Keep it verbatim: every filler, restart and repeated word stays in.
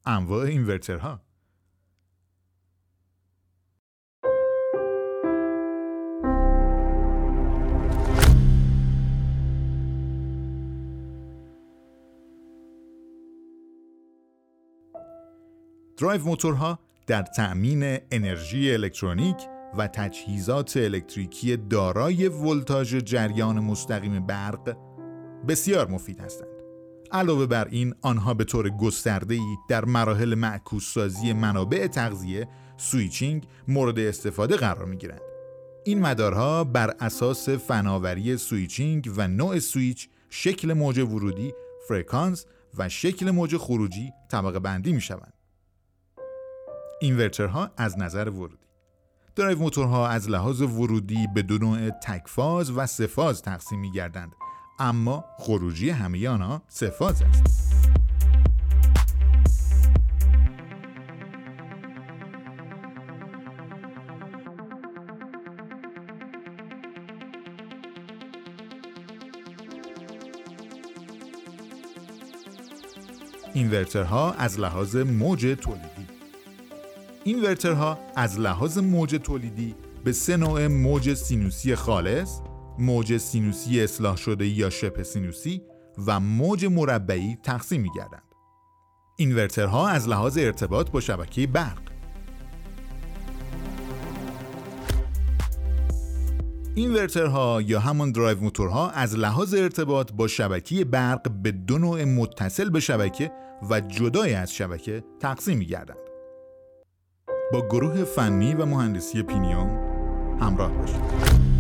انواع اینورترها. درایو موتورها در تأمین انرژی الکترونیک و تجهیزات الکتریکی دارای ولتاژ جریان مستقیم برق بسیار مفید هستند. علاوه بر این، آنها به طور گسترده‌ای در مراحل معکوس‌سازی منابع تغذیه سویچینگ مورد استفاده قرار می‌گیرند. این مدارها بر اساس فناوری سویچینگ و نوع سویچ، شکل موج ورودی، فرکانس و شکل موج خروجی طبقه بندی می‌شوند. اینورترها از نظر ورودی. درایو موتورها از لحاظ ورودی به دو نوع تکفاز و سه فاز تقسیم می‌گردند، اما خروجی همه آنها سه فاز است. اینورترها از لحاظ موج تولیدی. اینورترها از لحاظ موج تولیدی به سه نوع موج سینوسی خالص، موج سینوسی اصلاح شده یا شبه سینوسی و موج مربعی تقسیم می‌گردند. اینورترها از لحاظ ارتباط با شبکه برق. اینورترها یا همان درایو موتورها از لحاظ ارتباط با شبکه برق به دو نوع متصل به شبکه و جدای از شبکه تقسیم می‌گردند. با گروه فنی و مهندسی پینیوم همراه باشید.